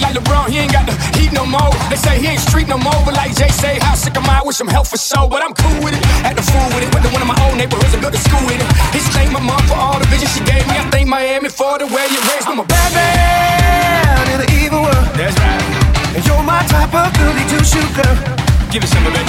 like LeBron, he ain't got the heat no more. They say he ain't street no more, but like Jay say, how sick am I with some help for show? But I'm cool with it, had to fool with it. Went to one of my own neighborhoods and built a school with it. He thank my mom for all the vision she gave me. I thank Miami for the way you raised me. I'm a bad man in an evil world. That's right. And you're my type of goody two-shoe girl. Give it some of it.